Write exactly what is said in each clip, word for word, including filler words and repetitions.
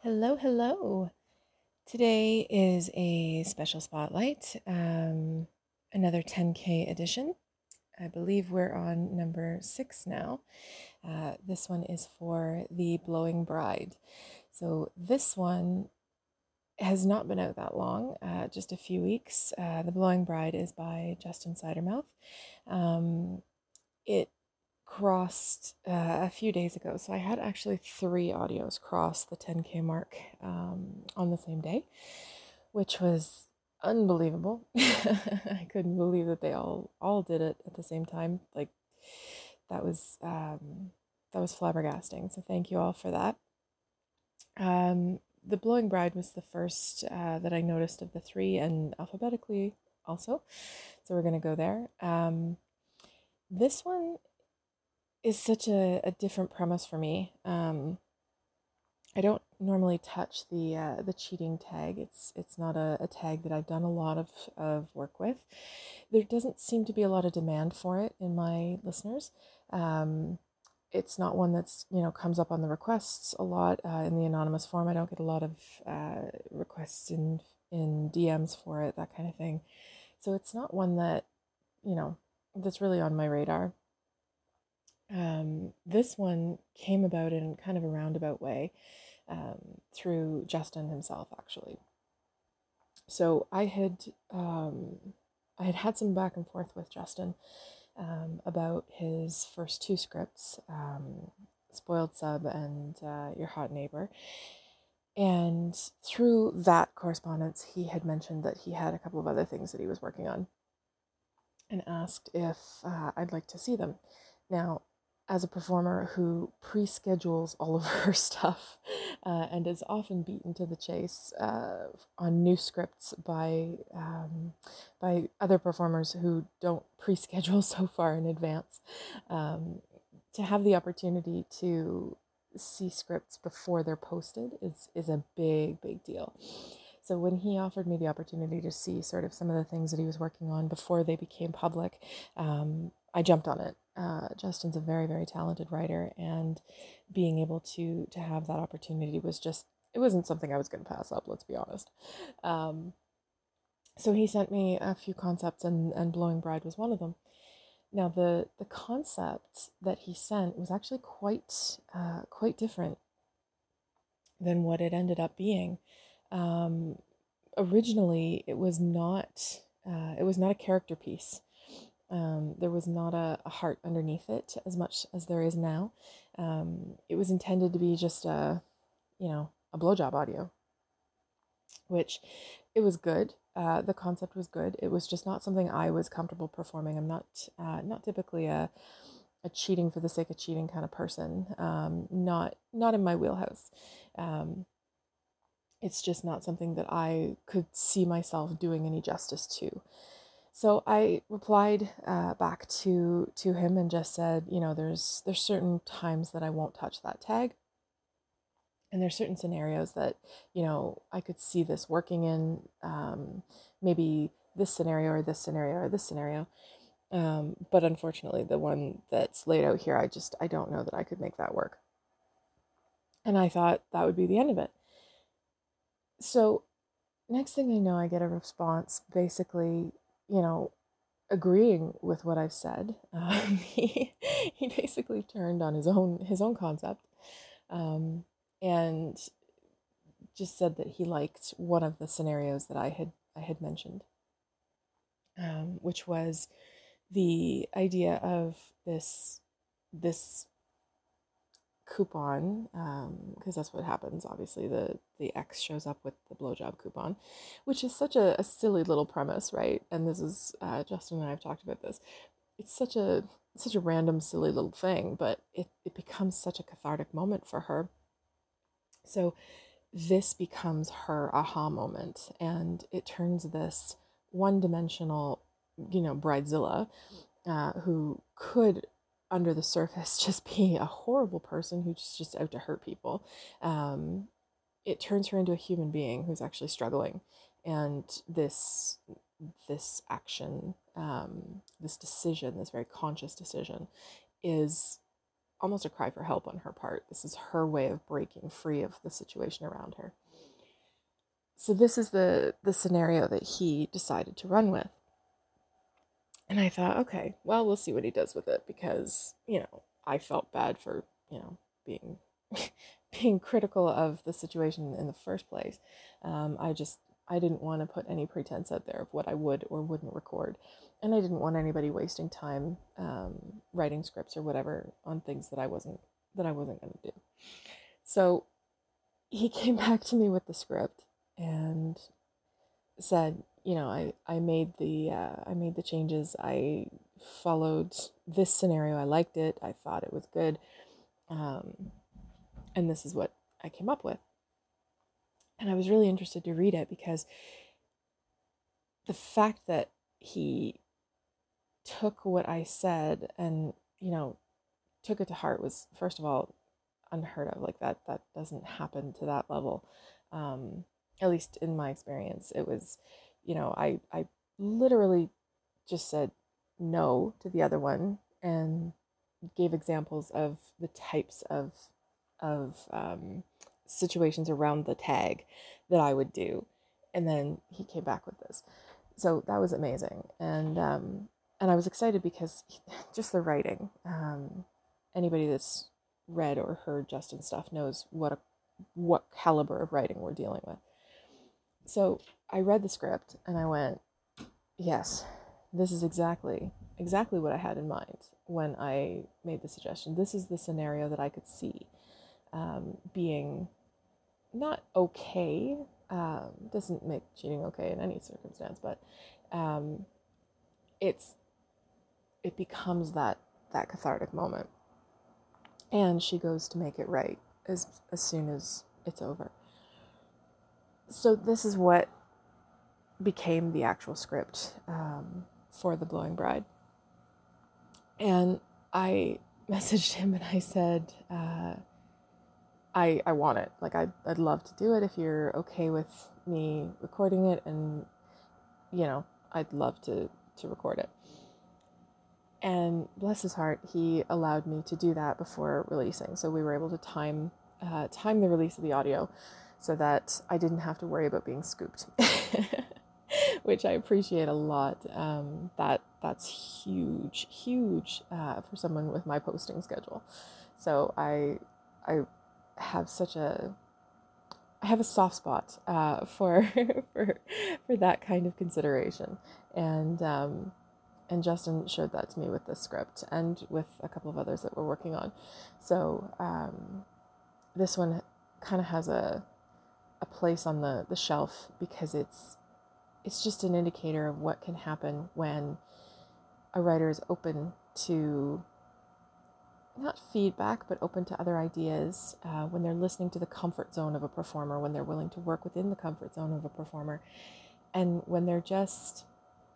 Hello, hello. Today is a special spotlight, um, another ten K edition. I believe we're on number six now. Uh, this one is for The Blowing Bride. So this one has not been out that long, uh, just a few weeks. Uh, the Blowing Bride is by Justin Sidermouth. Um, it crossed uh, a few days ago. So I had actually three audios cross the ten K mark um, on the same day, which was unbelievable. I couldn't believe that they all all did it at the same time. Like that was um, that was flabbergasting. So thank you all for that. Um, the Blowing Bride was the first uh, that I noticed of the three, and alphabetically also. So we're gonna go there. Um, this one is such a, a different premise for me. Um, I don't normally touch the uh, the cheating tag. It's it's not a, a tag that I've done a lot of, of work with. There doesn't seem to be a lot of demand for it in my listeners. Um, it's not one that's you know comes up on the requests a lot uh, in the anonymous form. I don't get a lot of uh, requests in in D Ms for it, that kind of thing. So it's not one that you know that's really on my radar. Um, this one came about in kind of a roundabout way um, through Justin himself, actually. So I had um, I had had some back and forth with Justin um, about his first two scripts, um, Spoiled Sub and uh, Your Hot Neighbor. And through that correspondence, he had mentioned that he had a couple of other things that he was working on and asked if uh, I'd like to see them. Now, as a performer who pre-schedules all of her stuff uh, and is often beaten to the chase uh, on new scripts by um, by other performers who don't pre-schedule so far in advance, um, to have the opportunity to see scripts before they're posted is is a big big deal. So when he offered me the opportunity to see sort of some of the things that he was working on before they became public, um, I jumped on it. Uh, Justin's a very, very talented writer, and being able to to have that opportunity was just it wasn't something I was going to pass up. Let's be honest. Um, so he sent me a few concepts, and and Blowing Bride was one of them. Now the the concept that he sent was actually quite uh, quite different than what it ended up being. Um, Originally, it was not uh, it was not a character piece. Um, there was not a, a heart underneath it as much as there is now. Um, it was intended to be just a you know a blowjob audio, which it was good. Uh, the concept was good. It was just not something I was comfortable performing. I'm not uh, not typically a a cheating for the sake of cheating kind of person. Um, not not in my wheelhouse. Um, it's just not something that I could see myself doing any justice to. So I replied uh, back to to him and just said, you know, there's there's certain times that I won't touch that tag, and there's certain scenarios that you know I could see this working in, um, maybe this scenario or this scenario or this scenario. Um, but unfortunately, the one that's laid out here, I just I don't know that I could make that work. And I thought that would be the end of it. So next thing I know, I get a response basically, you know, agreeing with what I've said. Um, he he basically turned on his own his own concept, um, and just said that he liked one of the scenarios that I had I had mentioned, um, which was the idea of this this coupon, because um, that's what happens. Obviously, the the ex shows up with the blowjob coupon, which is such a, a silly little premise, right? And this is uh, Justin and I have talked about this. It's such a such a random, silly little thing, but it it becomes such a cathartic moment for her. So this becomes her aha moment, and it turns this one-dimensional, you know, bridezilla uh, who could under the surface just be a horrible person who's just out to hurt people. Um, it turns her into a human being who's actually struggling, and this this action, um, this decision, this very conscious decision, is almost a cry for help on her part. This is her way of breaking free of the situation around her. So this is the the scenario that he decided to run with. And I thought, okay, well, we'll see what he does with it, because, you know, I felt bad for, you know, being being critical of the situation in the first place. Um, I just, I didn't want to put any pretense out there of what I would or wouldn't record. And I didn't want anybody wasting time um, writing scripts or whatever on things that I wasn't, that I wasn't going to do. So he came back to me with the script and said, you know, I, I made the, uh, I made the changes. I followed this scenario. I liked it. I thought it was good. Um, and this is what I came up with. And I was really interested to read it, because the fact that he took what I said and, you know, took it to heart was, first of all, unheard of. Like that, that doesn't happen to that level. Um, at least in my experience, it was, you know, I, I literally just said no to the other one and gave examples of the types of, of, um, situations around the tag that I would do. And then he came back with this. So that was amazing. And, um, and I was excited because he, just the writing, um, anybody that's read or heard Justin's stuff knows what a, what caliber of writing we're dealing with. So I read the script and I went, yes, this is exactly, exactly what I had in mind when I made the suggestion. This is the scenario that I could see um, being not okay. Um, doesn't make cheating okay in any circumstance, but um, it's it becomes that that cathartic moment, and she goes to make it right as as soon as it's over. So this is what became the actual script um, for The Blowing Bride, and I messaged him and I said, uh, I I want it. Like I'd I'd love to do it if you're okay with me recording it, and you know I'd love to to record it. And bless his heart, he allowed me to do that before releasing. So we were able to time uh, time the release of the audio so that I didn't have to worry about being scooped, which I appreciate a lot. Um, that that's huge, huge uh, for someone with my posting schedule. So I I have such a I have a soft spot uh, for for for that kind of consideration, and. Um, And Justin showed that to me with this script and with a couple of others that we're working on. So um, this one kind of has a a place on the, the shelf because it's it's just an indicator of what can happen when a writer is open to not feedback, but open to other ideas, uh, when they're listening to the comfort zone of a performer, when they're willing to work within the comfort zone of a performer, and when they're just...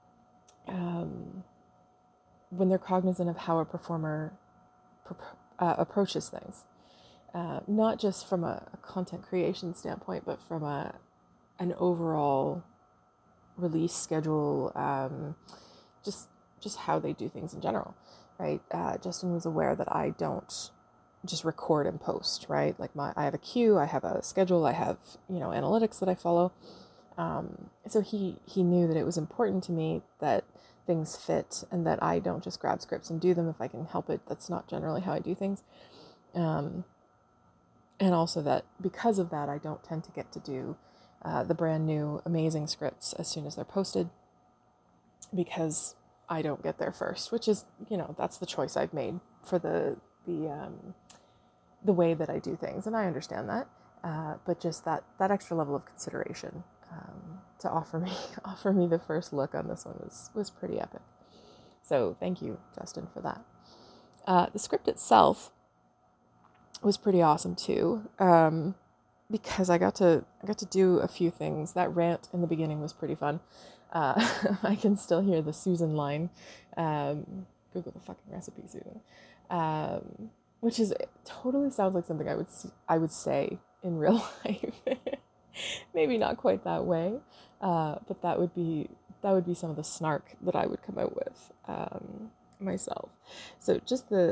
Um, when they're cognizant of how a performer uh, approaches things, uh, not just from a, a content creation standpoint, but from a an overall release schedule, um, just just how they do things in general, right? Uh, Justin was aware that I don't just record and post, right? Like my I have a queue, I have a schedule, I have you know analytics that I follow. Um, so he he knew that it was important to me that things fit and that I don't just grab scripts and do them if I can help it. That's not generally how I do things. Um, and also that because of that, I don't tend to get to do uh, the brand new amazing scripts as soon as they're posted, because I don't get there first, which is, you know, that's the choice I've made for the, the, um, the way that I do things. And I understand that, uh, but just that, that extra level of consideration, um, to offer me, offer me the first look on this one was, was pretty epic. So thank you, Justin, for that. Uh, the script itself was pretty awesome too, um, because I got to, I got to do a few things. That rant in the beginning was pretty fun. Uh, I can still hear the Susan line. Um, Google the fucking recipe, Susan. Um, which is, it totally sounds like something I would, I would say in real life. Maybe not quite that way, uh, but that would be that would be some of the snark that I would come out with um, myself. So just the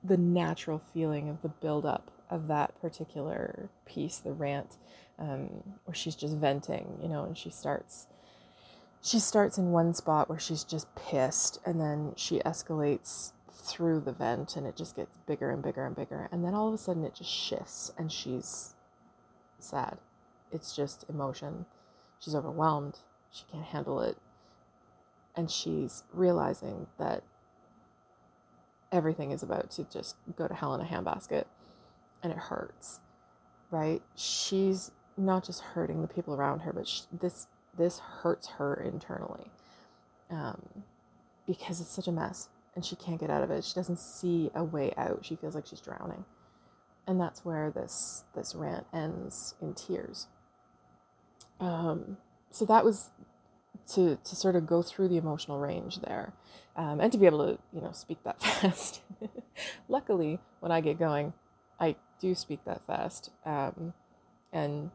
the natural feeling of the buildup of that particular piece, the rant, um, where she's just venting, you know, and she starts she starts in one spot where she's just pissed, and then she escalates through the vent, and it just gets bigger and bigger and bigger, and then all of a sudden it just shifts, and she's sad. It's just emotion. She's overwhelmed. She can't handle it, and she's realizing that everything is about to just go to hell in a handbasket, and it hurts, right? She's not just hurting the people around her, but she, this this hurts her internally, um, because it's such a mess, and she can't get out of it. She doesn't see a way out. She feels like she's drowning, and that's where this this rant ends in tears. Um, so that was to to sort of go through the emotional range there, um, and to be able to, you know, speak that fast. Luckily, when I get going, I do speak that fast, um, and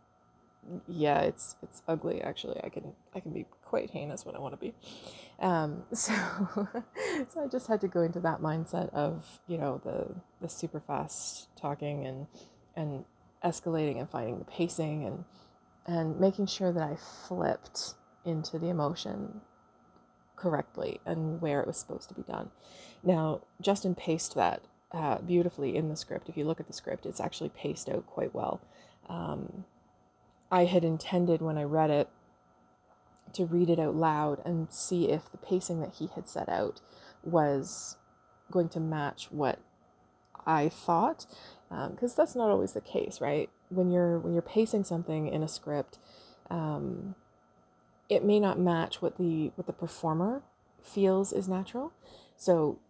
yeah, it's it's ugly actually. I can I can be quite heinous when I want to be. Um, so so I just had to go into that mindset of, you know, the the super fast talking and and escalating and finding the pacing and and making sure that I flipped into the emotion correctly and where it was supposed to be done. Now, Justin paced that uh, beautifully in the script. If you look at the script, it's actually paced out quite well. Um, I had intended when I read it to read it out loud and see if the pacing that he had set out was going to match what I thought, because um, that's not always the case, right? When you're when you're pacing something in a script, um, it may not match what the what the performer feels is natural. So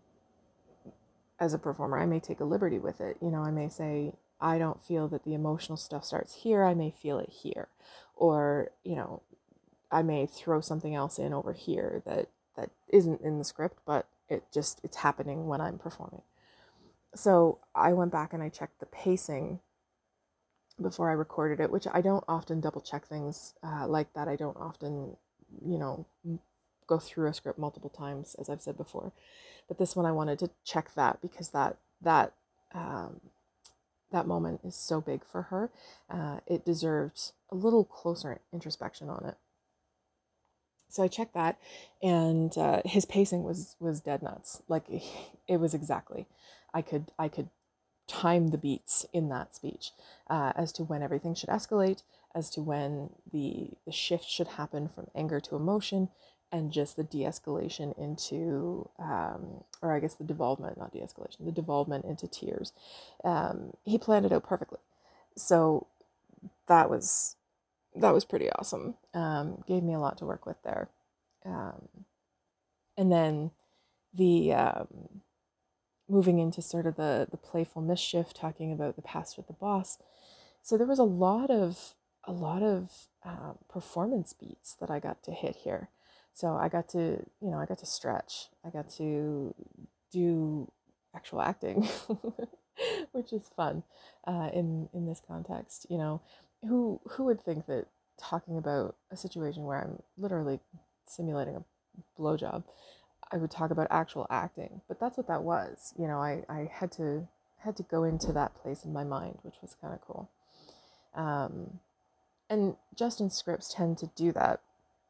as a performer, I may take a liberty with it. You know, I may say, I don't feel that the emotional stuff starts here. I may feel it here. Or, you know, I may throw something else in over here that, that isn't in the script, but it just, it's happening when I'm performing. So I went back and I checked the pacing before I recorded it, which I don't often double check things uh, like that. I don't often, you know, go through a script multiple times, as I've said before. But this one I wanted to check that because that that um, that moment is so big for her. Uh, it deserved a little closer introspection on it. So I checked that, and uh, his pacing was was dead nuts. Like it was exactly. I could I could time the beats in that speech uh, as to when everything should escalate, as to when the the shift should happen from anger to emotion, and just the de-escalation into, um, or I guess the devolvement, not de-escalation, the devolvement into tears. Um, he planned it out perfectly. So that was that was pretty awesome. Um, gave me a lot to work with there. Um, and then the um, moving into sort of the the playful mischief, talking about the past with the boss. So there was a lot of a lot of um, performance beats that I got to hit here. So I got to, you know, I got to stretch. I got to do actual acting, which is fun uh, in in this context. You know, who who would think that talking about a situation where I'm literally simulating a blowjob, I would talk about actual acting, but that's what that was. You know, I, I had to had to go into that place in my mind, which was kind of cool. Um, and Justin's scripts tend to do that.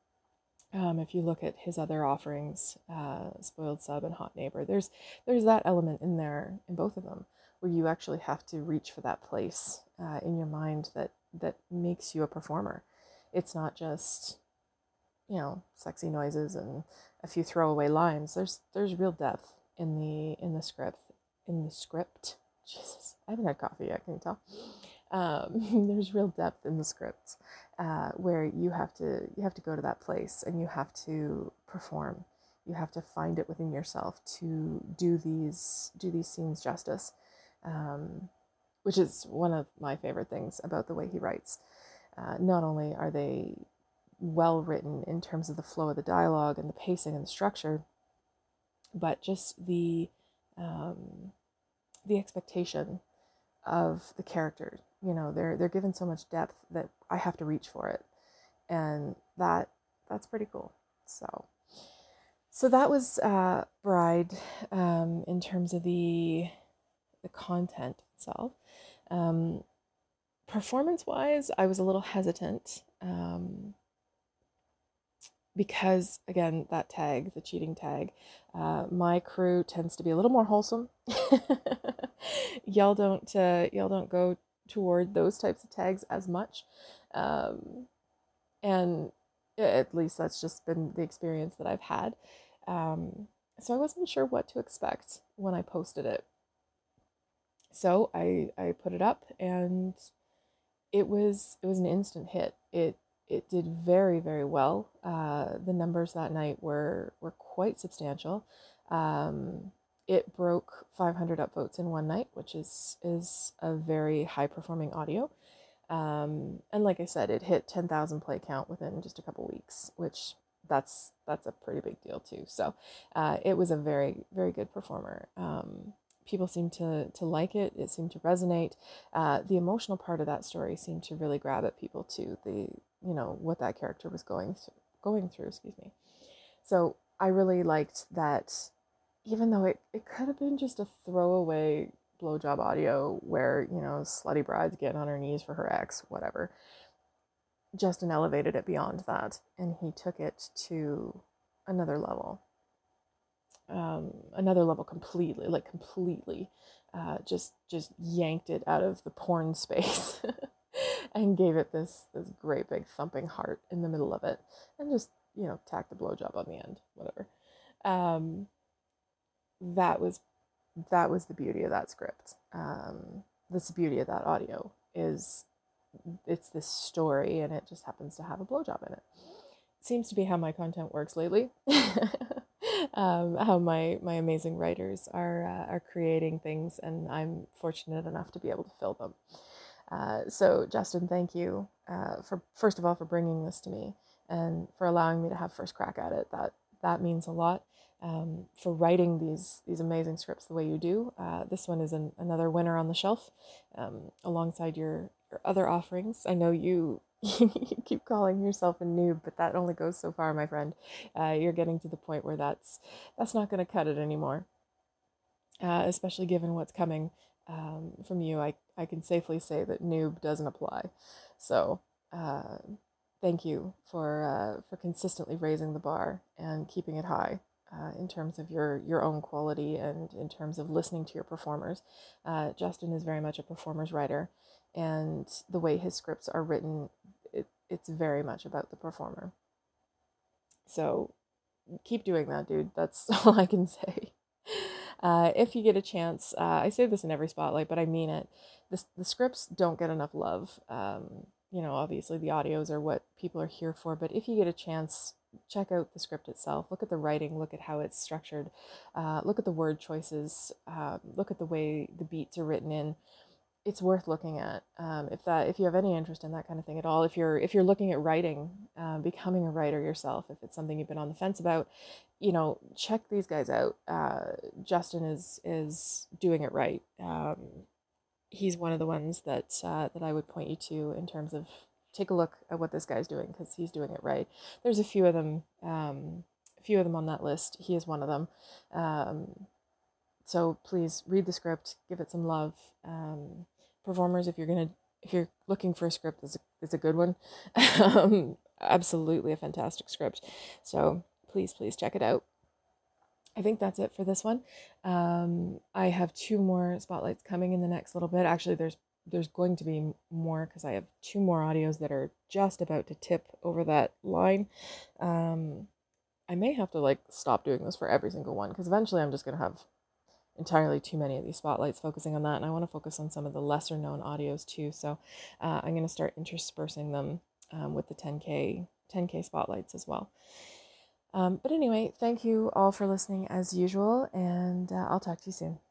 Um, if you look at his other offerings, uh, Spoiled Sub and Hot Neighbor, there's there's that element in there in both of them, where you actually have to reach for that place uh, in your mind that that makes you a performer. It's not just, you know, sexy noises and a few throwaway lines. There's there's real depth in the in the script in the script. Jesus, I haven't had coffee yet. Can you tell? Um, there's real depth in the scripts uh, where you have to you have to go to that place and you have to perform. You have to find it within yourself to do these do these scenes justice, um, which is one of my favorite things about the way he writes. Uh, not only are they well written in terms of the flow of the dialogue and the pacing and the structure, but just the um, the expectation of the characters. You know, they're they're given so much depth that I have to reach for it, and that that's pretty cool. So So that was uh, Bride um, in terms of the the content itself. Um, Performance-wise, I was a little hesitant um, because, again, that tag, the cheating tag, uh, my crew tends to be a little more wholesome. y'all don't uh, y'all don't go toward those types of tags as much, um, and at least that's just been the experience that I've had. Um, so I wasn't sure what to expect when I posted it. So I I put it up, and it was it was an instant hit. It it did very, very well. Uh, the numbers that night were were quite substantial. Um, it broke five hundred upvotes in one night, which is is a very high performing audio. Um, and like I said, it hit ten thousand play count within just a couple weeks, which that's that's a pretty big deal too. So uh, it was a very, very good performer. Um, people seemed to to like it. It seemed to resonate. Uh, the emotional part of that story seemed to really grab at people too. The you know what that character was going through, going through. Excuse me. So I really liked that, even though it, it could have been just a throwaway blowjob audio where, you know, slutty bride's getting on her knees for her ex, whatever. Justin elevated it beyond that, and he took it to another level. Um, another level completely, like completely, uh, just just yanked it out of the porn space and gave it this this great big thumping heart in the middle of it, and just, you know, tacked the blowjob on the end, whatever. Um, that was that was the beauty of that script. Um, this beauty of that audio is it's this story, and it just happens to have a blowjob in it. It seems to be how my content works lately. um, how my my amazing writers are uh, are creating things, and I'm fortunate enough to be able to fill them. Uh, so Justin, thank you uh, for first of all for bringing this to me and for allowing me to have first crack at it. That that means a lot. Um, for writing these these amazing scripts the way you do. Uh, this one is an, another winner on the shelf, um, alongside your, your other offerings. I know you you keep calling yourself a noob, but that only goes so far, my friend. Uh, you're getting to the point where that's that's not going to cut it anymore, uh, especially given what's coming um, from you. I, I can safely say that noob doesn't apply. So uh, thank you for uh, for consistently raising the bar and keeping it high. Uh, in terms of your your own quality and in terms of listening to your performers. Uh, Justin is very much a performer's writer, and the way his scripts are written, it, it's very much about the performer. So keep doing that, dude. That's all I can say. Uh, if you get a chance, uh, I say this in every spotlight, but I mean it. The, the scripts don't get enough love. Um, you know, obviously the audios are what people are here for, but if you get a chance, check out the script itself. Look at the writing, look at how it's structured, uh, look at the word choices, uh, look at the way the beats are written in. It's worth looking at. Um, if that, if you have any interest in that kind of thing at all, if you're if you're looking at writing, uh, becoming a writer yourself, if it's something you've been on the fence about, you know, check these guys out. Uh, Justin is is doing it right. Um, he's one of the ones that uh, that I would point you to in terms of take a look at what this guy's doing, because he's doing it right. There's a few of them, um, a few of them on that list. He is one of them. Um, so please read the script, give it some love. Um, performers, if you're gonna, if you're looking for a script, it's a, it's a good one. um, absolutely a fantastic script. So please, please check it out. I think that's it for this one. Um, I have two more spotlights coming in the next little bit. Actually, there's there's going to be more because I have two more audios that are just about to tip over that line. Um, I may have to like stop doing this for every single one, because eventually I'm just going to have entirely too many of these spotlights focusing on that, and I want to focus on some of the lesser known audios too. So uh, I'm going to start interspersing them um, with the ten K ten K spotlights as well. Um, but anyway, thank you all for listening as usual, and uh, I'll talk to you soon.